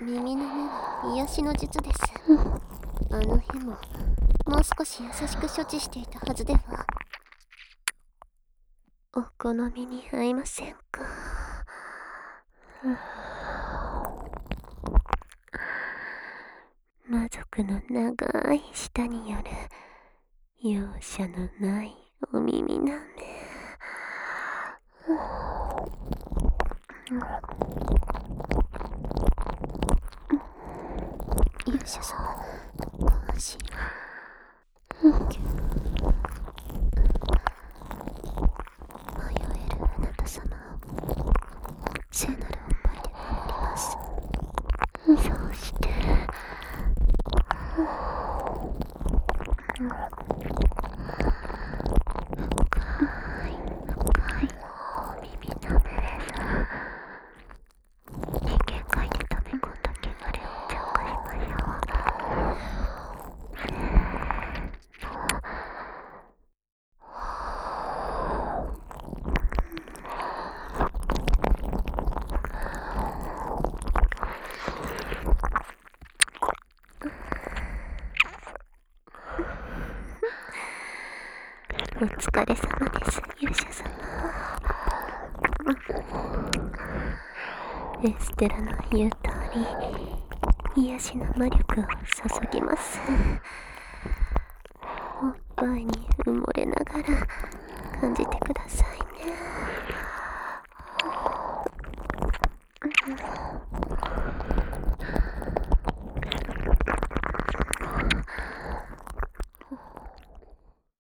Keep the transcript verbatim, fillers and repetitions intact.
耳の目は癒しの術です。あの辺ももう少し優しく処置していたはずでは。お好みに合いませんか？魔族の長い舌による容赦のないお耳なめ。勇者様、ご安心を。迷えるあなた様を聖なるおっぱいで守ります。そうして深い深いお耳なめです。人間界で溜め込んだ汚れを浄化しましょう。お疲れ様です、勇者様。エステラの言う通り、癒しの魔力を注ぎます。おっぱいに埋もれながら感じてください。